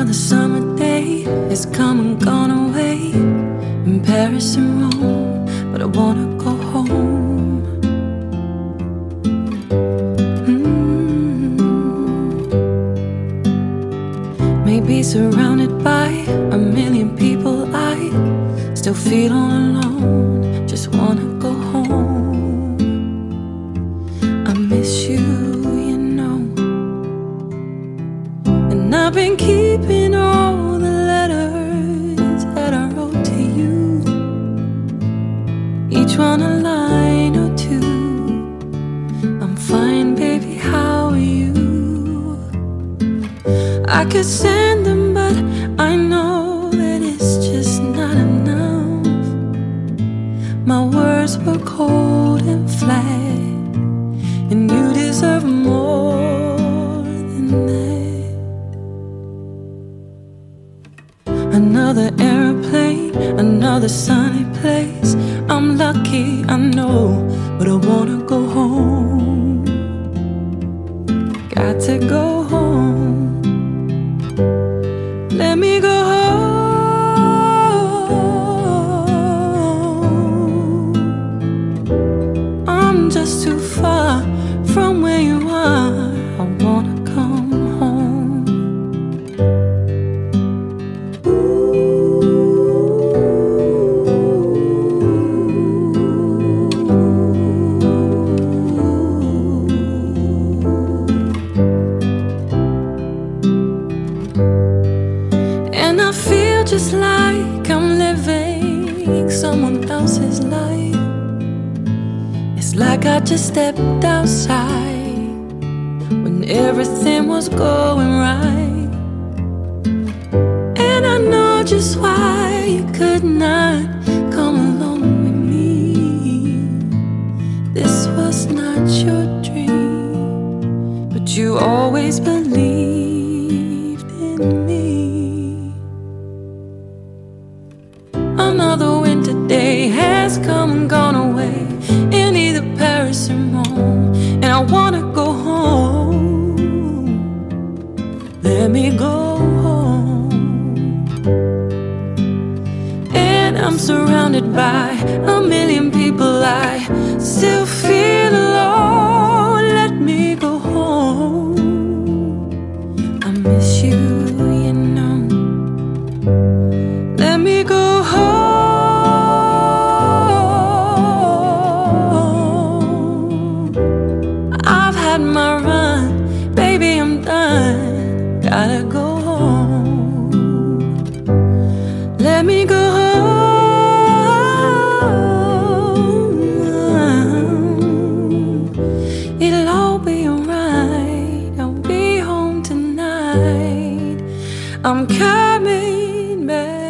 Another summer day has come and gone away in Paris and Rome, but I wanna go home. Maybe surrounded by a million people, I still feel all alone. Just wanna go home. I miss you, you know. And I've been keeping all the letters that I wrote to you, each one a line or two. I'm fine, baby, how are you? I could send them, but I know that it's just not enough. My words were cold and flat, and you deserve more than that. Another airplane, another sunny place. I'm lucky, I know, but I wanna go home. Got to go home. Let me go home. I'm just too far from where you are. I wanna come home. And I feel just like I'm living someone else's life. It's like I just stepped outside when everything was going right. And I know just why you could not come along with me. This was not your dream, but you always believed in me. Another winter day has come and gone away in either Paris or Rome, and I wanna go home. Let me go home. And I'm surrounded by a million people, I still feel alone. Let me go home. I miss you, you know. Let me go home. I've had my run, baby, I'm done. Gotta go home. Let me go home. It'll all be alright. I'll be home tonight. I'm coming back.